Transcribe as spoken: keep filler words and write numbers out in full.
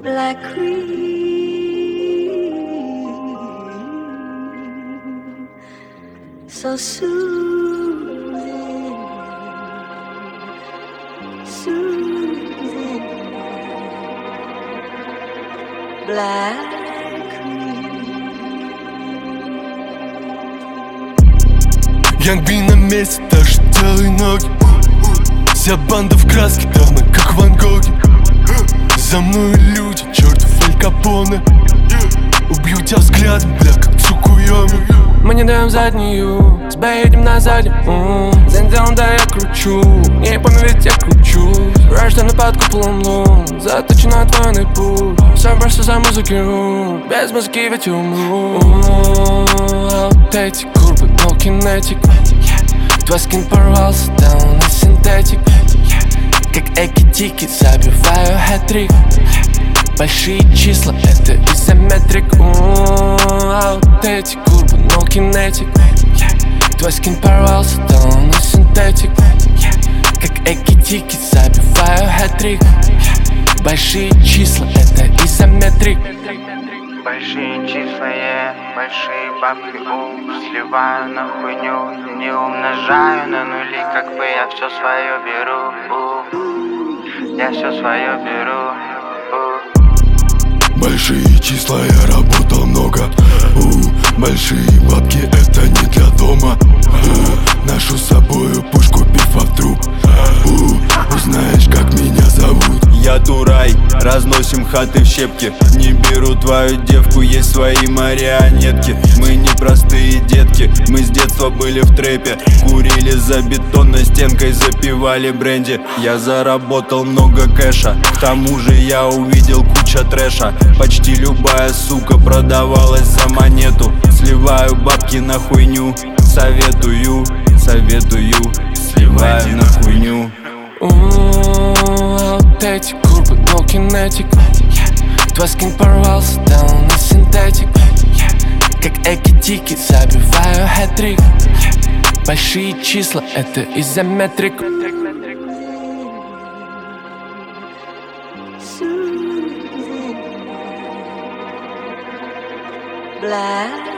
Black cream, so soothing, soothing. Black Янг-Би на месте, даже целые ноги. Вся банда в краске, давно как Ван Гоги. За мной люди, чертов Аль Капоне. Убью тебя взглядом, бля, как Цукуйоми. Мы не даем заднюю, с Б едем на заднем. За неделю, да, я кручу, не помню, ведь я кручу. Рожденный под куполом лун, заточен на двойный путь. Сам просто за музыки, без музыки ведь умру. Вот эти курбы, no кинетик. Твой скин порвался, да он и синтетик. Как эки-тики, забиваю хэт-трик. Большие числа, это изометрик. А вот эти курбы, no кинетик. Твой скин порвался, да он и синтетик. Как эки-тики, забиваю хэт-трик. Большие числа, это изометрик. Большие числа, я, большие бабки, у, сливаю на хуйню, не умножаю на нули, как бы я все свое беру, у, я все свое беру, у. Большие числа, я работал много. У, большие бабки, это не для дома. У, ношу с собою пушку, пифа в труп. У, узнаешь, как меня зовут. Я Турай, разносим хаты в щепки. Не беру твою девку, есть свои марионетки. Мы не простые детки, мы с детства были в трэпе. Курили за бетонной стенкой, запивали бренди. Я заработал много кэша, к тому же я увидел куча трэша. Почти любая сука продавалась за монету. Сливаю бабки на хуйню, советую, советую. Сливаю на хуйню. Вот эти курбы, no кинетик. Твой скин порвался, да он и синтетик. Как эки-тики, забиваю хэт-трик. Большие числа, это изометрик. Black